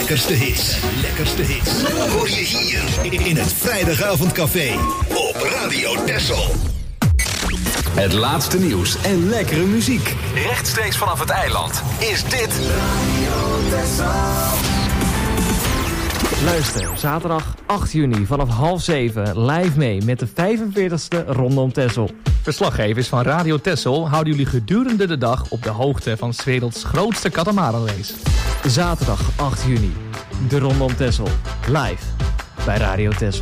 lekkerste hits. Hoor je hier in het Vrijdagavondcafé op Radio Texel. Het laatste nieuws en lekkere muziek. Rechtstreeks vanaf het eiland is dit Radio Texel. Luister, zaterdag 8 juni vanaf 6:30 live mee met de 45ste Ronde om Texel. Verslaggevers van Radio Texel houden jullie gedurende de dag op de hoogte van 's werelds grootste katamaranrace. Zaterdag 8 juni, de Ronde om Texel, live bij Radio Texel.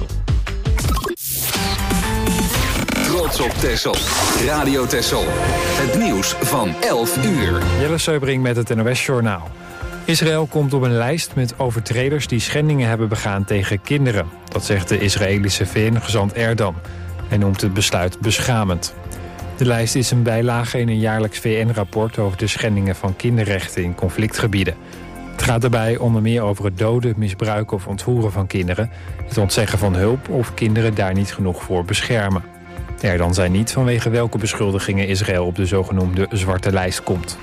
Trots op Texel. Radio Texel. Het nieuws van 11 uur. Jelle Seubring met het NOS-journaal. Israël komt op een lijst met overtreders die schendingen hebben begaan tegen kinderen. Dat zegt de Israëlische VN-gezant Erdan. Hij noemt het besluit beschamend. De lijst is een bijlage in een jaarlijks VN-rapport over de schendingen van kinderrechten in conflictgebieden. Het gaat daarbij onder meer over het doden, misbruiken of ontvoeren van kinderen, het ontzeggen van hulp of kinderen daar niet genoeg voor beschermen. Erdan zei niet vanwege welke beschuldigingen Israël op de zogenoemde zwarte lijst komt.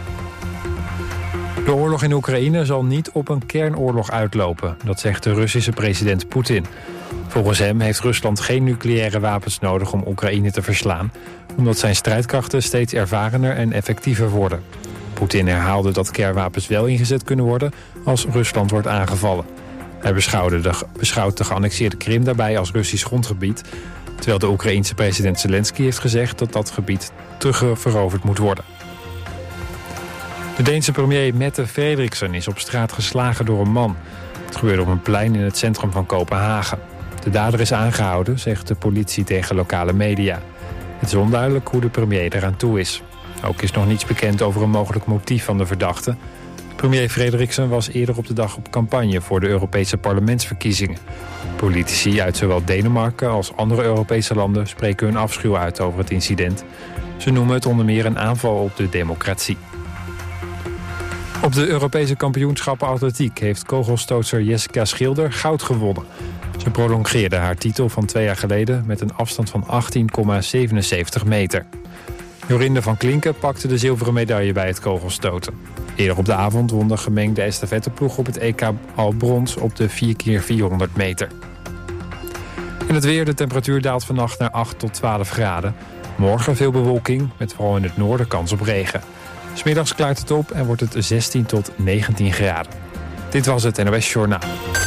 De oorlog in Oekraïne zal niet op een kernoorlog uitlopen, dat zegt de Russische president Poetin. Volgens hem heeft Rusland geen nucleaire wapens nodig om Oekraïne te verslaan, omdat zijn strijdkrachten steeds ervarener en effectiever worden. Poetin herhaalde dat kernwapens wel ingezet kunnen worden als Rusland wordt aangevallen. Hij beschouwt de geannexeerde Krim daarbij als Russisch grondgebied, terwijl de Oekraïense president Zelensky heeft gezegd dat dat gebied terugveroverd moet worden. De Deense premier Mette Frederiksen is op straat geslagen door een man. Het gebeurde op een plein in het centrum van Kopenhagen. De dader is aangehouden, zegt de politie tegen lokale media. Het is onduidelijk hoe de premier eraan toe is. Ook is nog niets bekend over een mogelijk motief van de verdachte. Premier Frederiksen was eerder op de dag op campagne voor de Europese parlementsverkiezingen. Politici uit zowel Denemarken als andere Europese landen spreken hun afschuw uit over het incident. Ze noemen het onder meer een aanval op de democratie. Op de Europese kampioenschappen atletiek heeft kogelstootster Jessica Schilder goud gewonnen. Ze prolongeerde haar titel van 2 jaar geleden met een afstand van 18,77 meter. Jorinde van Klinken pakte de zilveren medaille bij het kogelstoten. Eerder op de avond won de gemengde estafetteploeg op het EK al brons op de 4x400 meter. En het weer, de temperatuur daalt vannacht naar 8 tot 12 graden. Morgen veel bewolking, met vooral in het noorden kans op regen. 'S Middags klaart het op en wordt het 16 tot 19 graden. Dit was het NOS Journaal.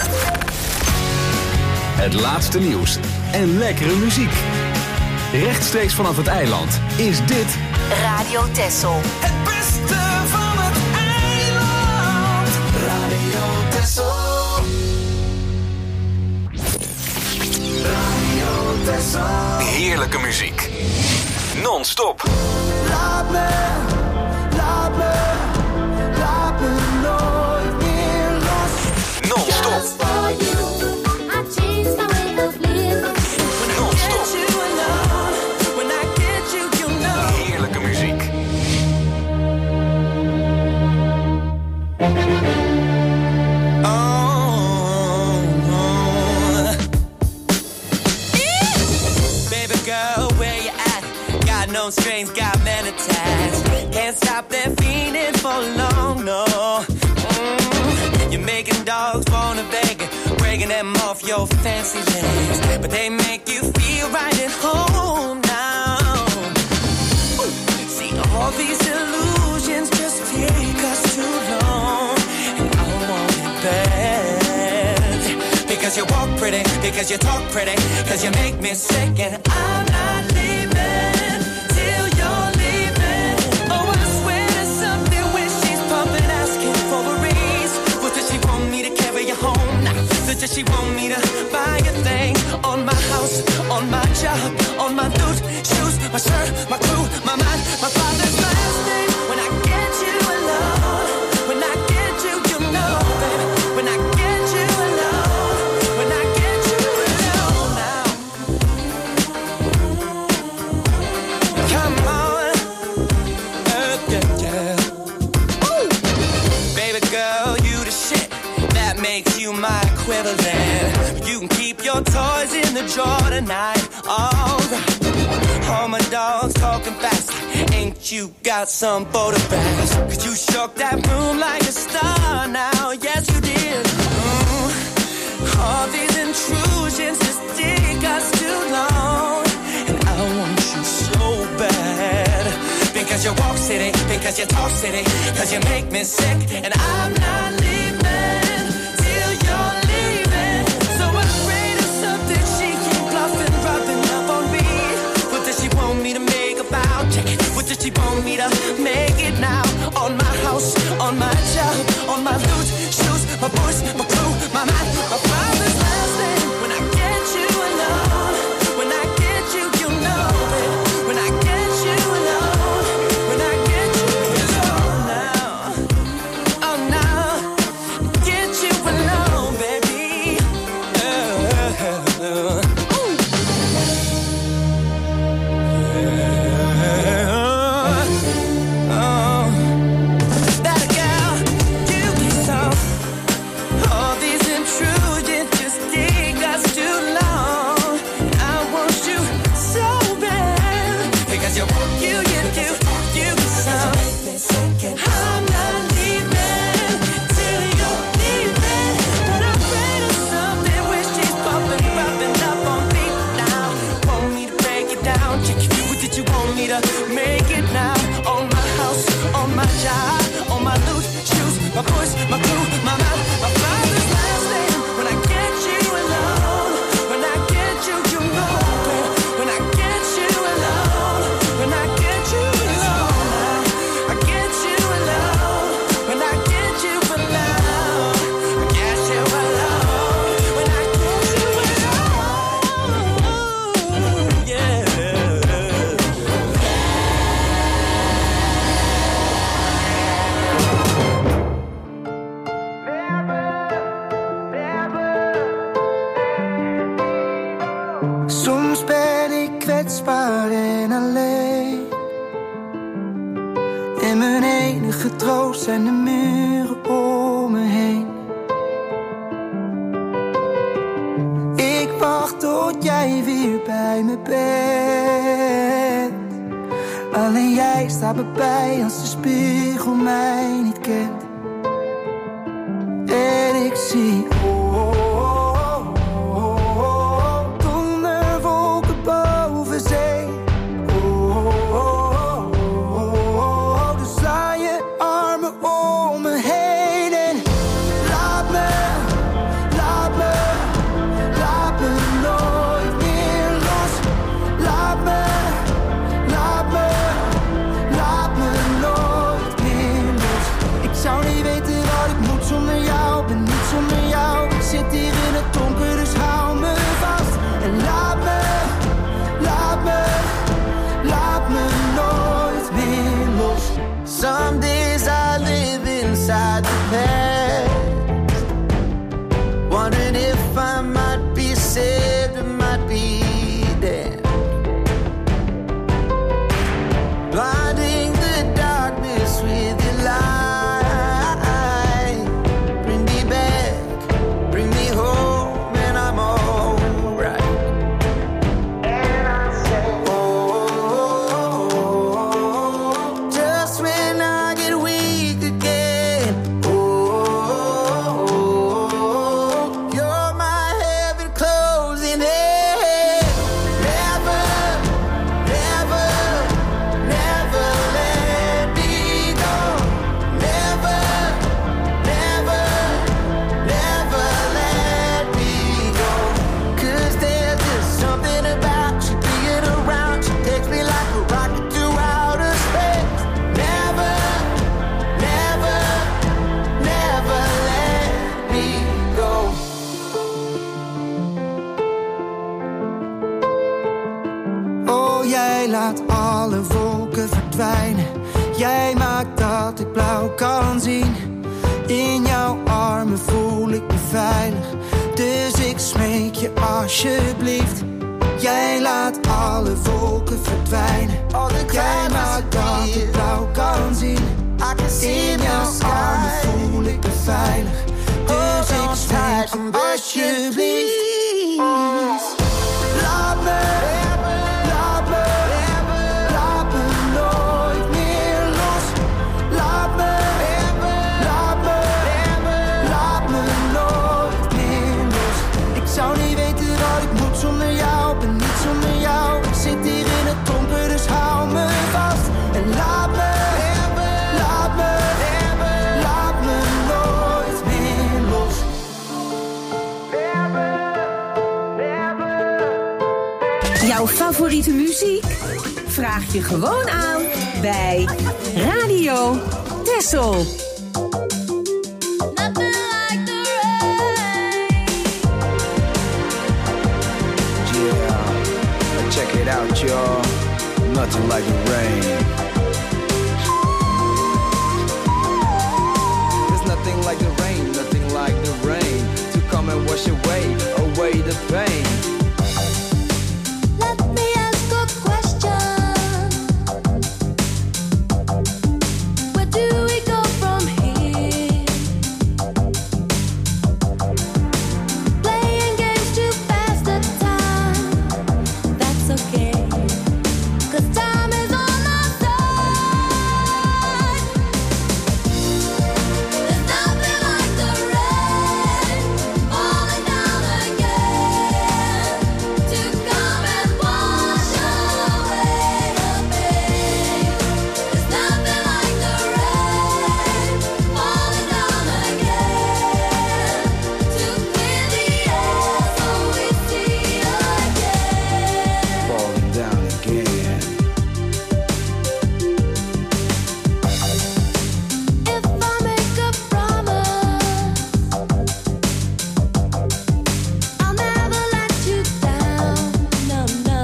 Het laatste nieuws en lekkere muziek. Rechtstreeks vanaf het eiland is dit Radio Texel. Het beste van het eiland. Radio Texel. Radio Texel. heerlijke muziek. Non-stop. Laat me nooit meer los. Non-stop. Heerlijke muziek. Baby girl, where you at? Got no strings, got many tags. Can't stop that feeling for long, no. You're making dogs wanna beg, breaking them off your fancy legs, but they make you feel right at home now. See, all these illusions just take us too long, and I want it bad. Because you walk pretty, because you talk pretty, because you make me sick, and I'm not leaving till you're leaving. Oh, I swear there's something when she's pumping, asking for a raise. What does she want me to carry you home? Does she want me to buy a thing? On my house, on my job, on my boots, shoes, my shirt, my crew, my mind, my father's last name. When I get you alone, when I get you, you know, baby. When I get you alone, when I get you alone now. Come on, yeah. Ooh. Baby girl, you the shit that makes you my equivalent. You can keep your toys in the drawer tonight. Alright. All my dogs talking fast. Ain't you got some photographs? Cause you shook that room like a star now. Yes, you did. you walk city, because you talk city, because you make me sick. And I'm not leaving till you're leaving. So I'm afraid of something she keep bluffing, rubbing up on me. What does she want me to make about? Check it. What does she want me to make it now? On my house, on my job, on my loot, shoes, my voice, my crew, my mind, my father's last name. When I get you alone, when I get you, you know it. When I get you alone, when I get you alone now, oh now, get you alone, baby. Make it now, on my house, on my job, on my loot, shoes, my voice, my crew, my mouth, my father's last name. When I get you alone, when I get you, you know it. When I get you alone, when I get you alone, I get you alone. When I get you alone, I get you alone. When I get you alone, yeah. Soms ben ik kwetsbaar en alleen. En mijn enige troost zijn de muren om me heen. Ik wacht tot jij weer bij me bent. Alleen jij staat me bij als de spiegel mij niet kent. En ik zie Some days I live inside the past, wondering if I might be saved or might be dead. Blinding the darkness with your light. Bring me back, bring me home, and I'm alright. And I say, just when I get weak again, you're my heaven closing in. Never, never, never let me go. Never, never, never let me go. 'Cause there's just something about you being around. You takes me like a rocket to outer space. Never, never, never let me go. Oh, jij laat alle wolken verdwijnen. Jij maakt dat ik blauw kan zien. In jouw armen voel ik me veilig. Dus ik smeek je alsjeblieft. Jij laat alle wolken verdwijnen. Jij maakt dat ik blauw kan zien. In jouw armen voel ik me veilig. Dus ik smeek je alsjeblieft. Laat me, laat me, laat me nooit meer los. Laat me, laat me, laat me nooit meer los. Ik zou niet weten wat ik moet zonder jou, ben niet zonder jou. Ik zit hier in het donker, dus hou me vast. En laat me, Jouw favoriete muziek? Vraag je gewoon aan bij Radio Texel. Check it out, y'all. Nothing like the rain. There's nothing like the rain, nothing like the rain to come and wash away the pain. Let me ask a question. Where do we go from here? Playing games to pass the time. That's okay, 'cause time is on our side. There's nothing like the rain falling down again to come and wash away the pain. There's nothing like the rain falling down again to clear the air so we see again. Falling down again. If I make a promise, I'll never let you down. No, no.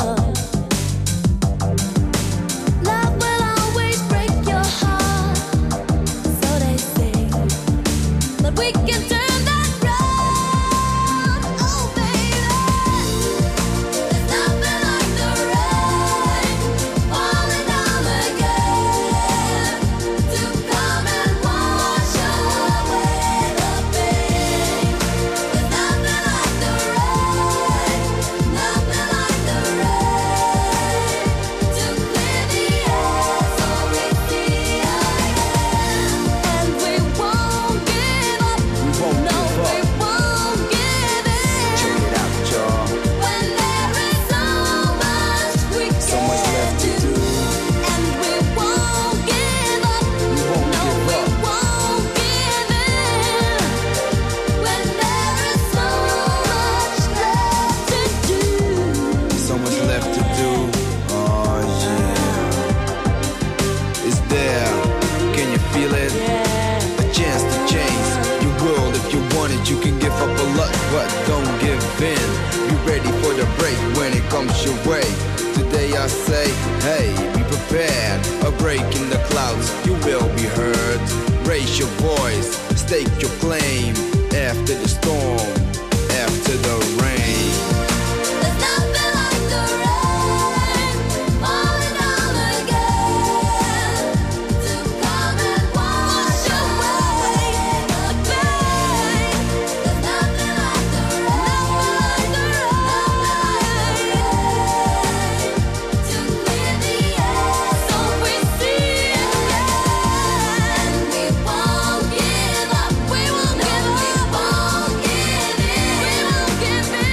Love will always break your heart, so they say. But we can turn that round. Oh, baby. There's nothing like the rain falling down again to come and wash away the pain. There's nothing like the rain, nothing like the rain to clear the air so we see again. And we won't give up. We won't No, give we up. won't give in. Check it out, y'all. When there is so much we So much can left to do, do. and we won't give up. We won't No, give we up. won't give in. When there is so much left to do. So much left to do. Oh yeah. It's there. Can you feel it? A chance to change your world if you want it. You can give up a lot, but don't give in. Be ready for the break when it comes your way. Today I say, hey, be prepared. A break in the clouds, you will be heard. Raise your voice, stake your claim. After the storm, after the rain. There's nothing like the rain falling down again to come and wash away the pain. There's nothing like the rain, to clear the air so we see again. We won't give up. We won't give up. We won't give in. We won't give in.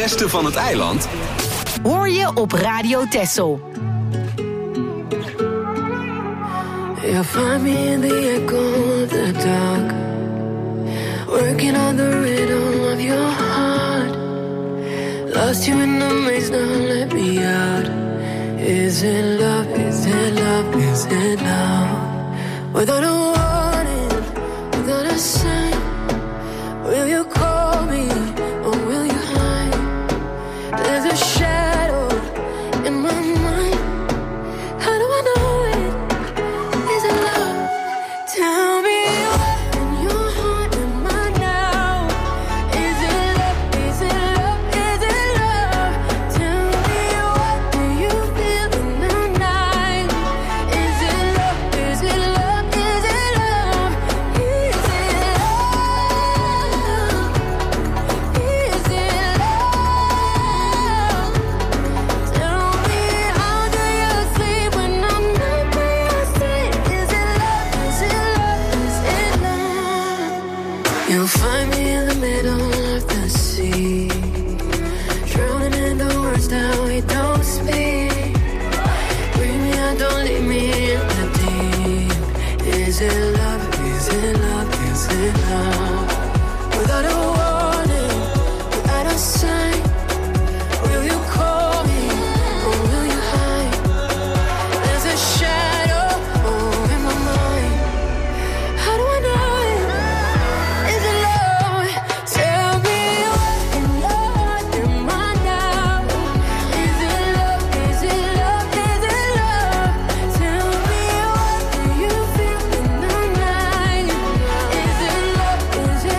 beste van het eiland Hoor je op Radio Texel. You'll find me in the echo of the dark, working on the rhythm of your heart. Lost you in the maze, now let me out. Is it love, is it love, is it love? Without a warning, without a sign, will you call me or will you hide? There's a shadow in my mind. How do I know it? Is it love? Tell me what in your heart am I now? Is it love? Is it love? Is it love? Tell me what do you feel in the night? Is it love? Is it love? Is it love? Is it love? Is it love? Tell me how do you sleep when I'm not by your side? Is it love? Is it love? Is it love? You'll find me in the middle of the sea, drowning in the words that we don't speak. Bring me out, don't leave me in the deep. Is it love? Is it love? Is it love? Without a warning, without a sign, will you call me or will you hide? There's a shadow in my mind. How do I know it? Is it love? Tell me what in your heart am I now? Is it love? Is it love? Is it love? Tell me what do you feel in the night? Is it love? Is it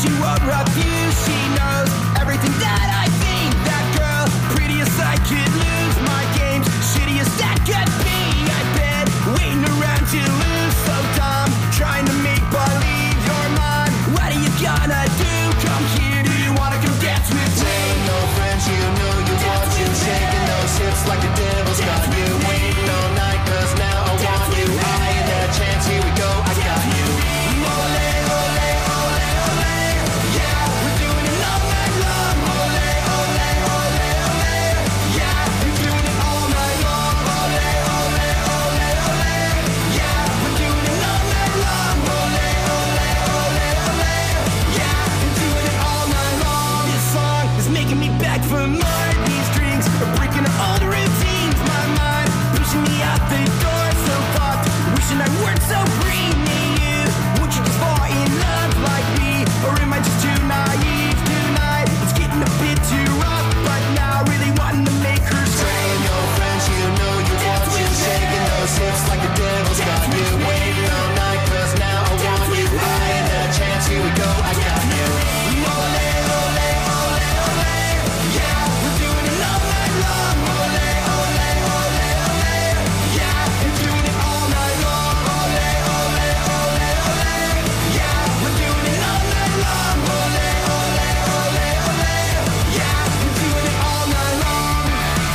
she won't refuse. She knows everything that I think. That girl, prettiest I could lose. My game's shittiest that could be. I've been waiting around to lose. So dumb, trying to make believe you're mine. What are you gonna do? Come here, do you wanna come dance with me? Ain't no friends, you know you want to. Shaking those hips like the devil's got you. Waiting all night, cause now I want you. Eyeing that chance, here we go, I got you. Ole, ole, ole, ole. Yeah, we're doing it all night long. Ole, ole, ole, ole. Yeah, we're doing it all night long. Ole, ole, ole, ole. Yeah, we're doing it all night long. Ole, ole, ole, ole. Yeah, we're doing it all night long. This song is making me beg for more. These drinks are breaking all the routines. My mind pushing me out the door. So fucked, wishing I weren't so free. Me, you, won't you just fall in love like me? Or am I just too naive tonight? It's getting a bit too rough, but now I really wanting to make her scream. Your friends, you know you want to. Shaking those hips like the devil's got you. Waiting all night, cause now I want you. Eyeing that chance, here we go, I got you. Ole, ole, ole, ole. Yeah, we're doing it all night long. Ole, ole, ole, ole. Yeah, we're doing it all night long. Ole, ole, ole, ole. Yeah, we're doing it all night long. Ole, ole, ole, ole. Yeah, we're doing it all night long.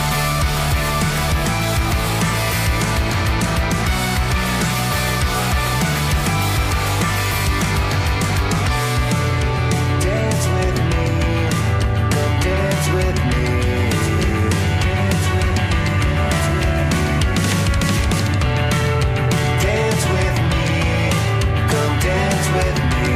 Dance with me, come dance with me. Dance with me, come dance with me.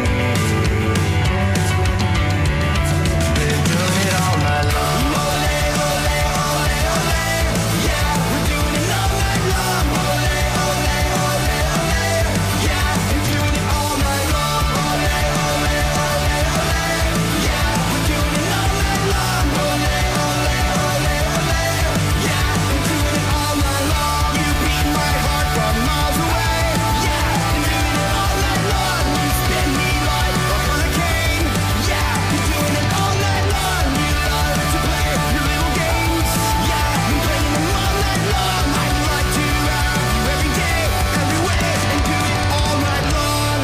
Been doing it all night long. Ole, ole, ole, ole. Yeah, we're doing it all night long. Ole, ole, ole, ole. Yeah, we're doing it all night long. Ole, ole, ole, ole. Yeah, we're doing it all night long. Ole, ole, ole, ole. Yeah, we're doing it all night long. You beat my heart from miles away. Yeah, we're doing it all night long. You spin me like a hurricane. Yeah, we're doing it all night long. You love to play your little games. Yeah, we're playing them all night long. I'd like to have you every day, everywhere, and do it all night long.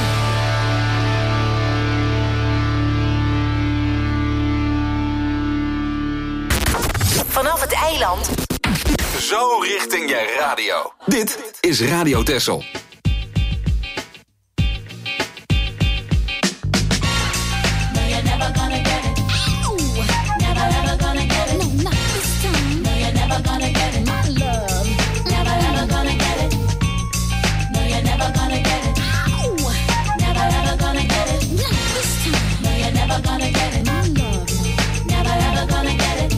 Vanaf het eiland. Zo richting je radio. Dit is Radio Texel. No, you're never gonna get it. Never ever gonna get it. No, not this time. No, you're never gonna get it. My love. Never ever gonna get it. No, you're never gonna get it. Never ever gonna get it. Not this time. No, you're never gonna get it. My love. Never ever gonna get it.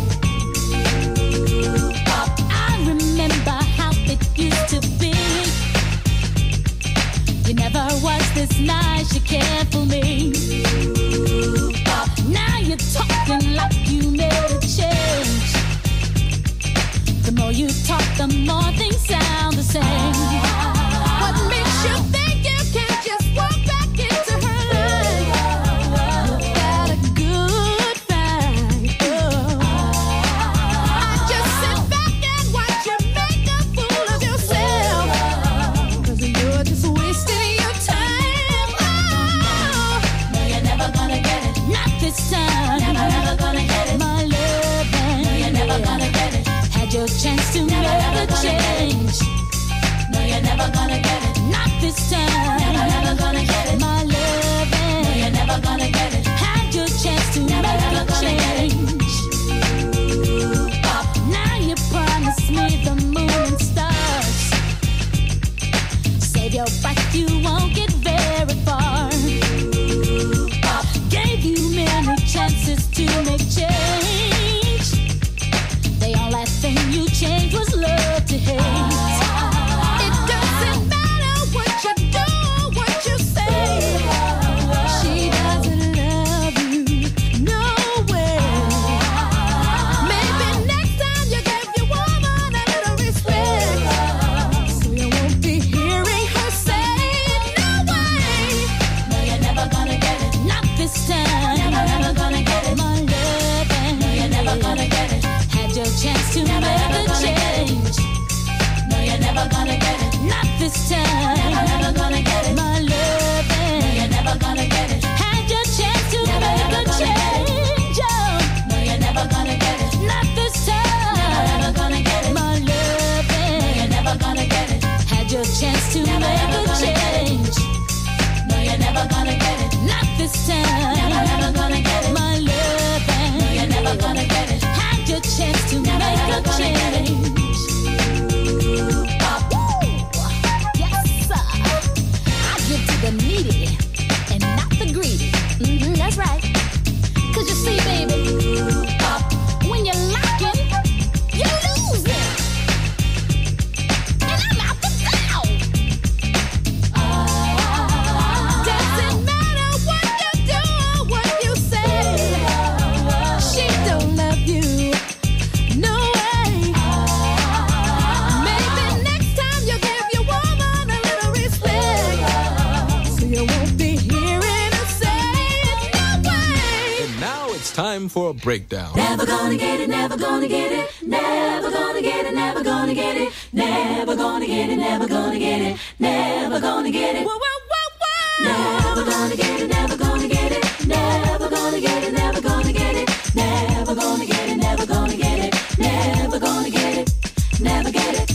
I remember how it used to be. You never was this nice, you cared for me. Now you're talking like you made a change. The more you talk, the more things sound the same. What makes you think you can just walk back into her life? You had a good fight. I just sit back and watch you make a fool of yourself. 'Cause you're just wasting your time. No, you're never gonna get it. Not this time. Never ever gonna get it. My love. No, you're never gonna get it. Had your chance to make a change. No, you're never gonna get it. Not this time. Never ever gonna get it. My love. No, you're never gonna get it. Had your chance to make a change. Now you promise me the moon and stars. Save your breath, you won't get very far. Gave you many chances to make change. The only thing you changed was love to hate. It doesn't matter what you do or what you say. She doesn't love you, no way. Maybe next time you give your woman a little respect, so you won't be hearing her say no way. No, you're never gonna get it. Not this time. it's time for a breakdown. Never gonna get it, never gonna get it, never gonna get it, never gonna get it, never gonna get it, never gonna get it, never gonna get it. Whoa, whoa, whoa, whoa. Never gonna get it, never gonna get it, never gonna get it, never gonna get it, never gonna get it, never gonna get it, never gonna get it, never get it.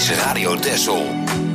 is Radio Texel.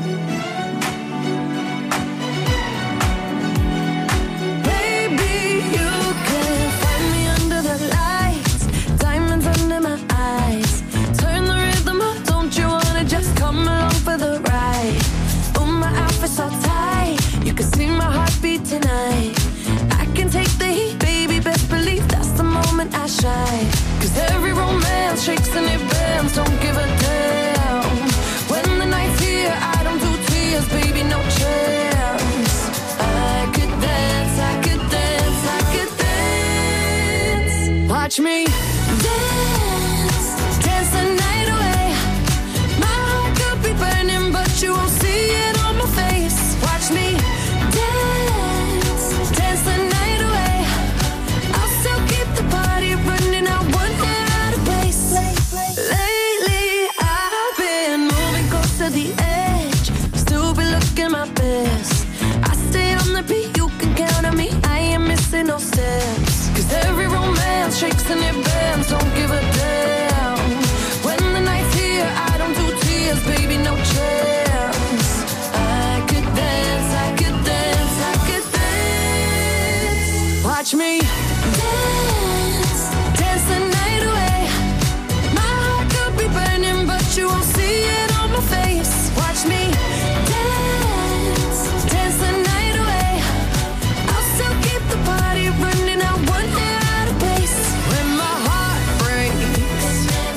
Baby, you can find me under the lights, diamonds under my eyes. Turn the rhythm up, don't you wanna just come along for the ride? Oh, my outfit's so tight, you can see my heartbeat tonight. I can take the heat, baby, best believe that's the moment I shine. 'Cause every romance shakes and it bends, don't give a damn. When the night's here, I don't do tears, baby, no chance. I could dance, I could dance, I could dance. Watch me dance, dance the night away. My heart could be burning, but you won't see it on my face. Watch me dance, dance the night away. I'll still keep the party running, I won't get out of place. Lately, I've been moving close to the edge, still be looking my best. I stay on the beat, you can count on me, I ain't missing no steps. 'Cause every romance shakes and it bends, don't give a damn. When the night's here, I don't do tears, baby, no chance. I could dance, I could dance, I could dance. Watch me dance, dance the night away. My heart could be burning, but you won't see it on my face. Watch me dance, dance the night away. I'll still keep the party running, I won't get out of place. When my heart breaks,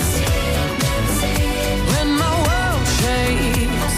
when my world shakes,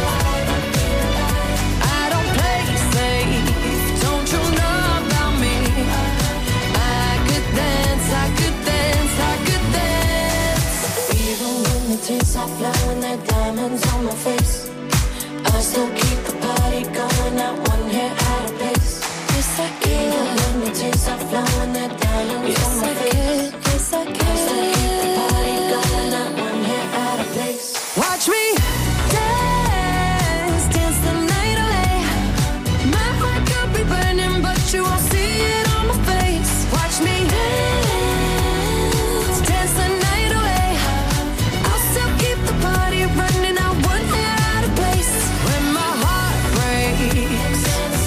I don't play safe, don't you know about me? I could dance, I could dance, I could dance. Even when the tears are flowing, they're diamonds on my face, I still keep the party going, not one hair out of place. Yes, I can. Even when the tears are flowing, they're diamonds on my face. Yes, I can. I still keep the party going, not one hair out of place. Watch me dance, dance the night away. My heart could be burning, but you won't see it on my face. Watch me dance, dance the night away. I'll still keep the party running, I won't get out of place. When my heart breaks,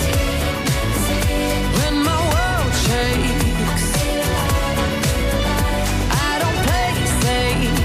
when my world shakes, I don't play safe,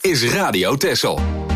is Radio Texel.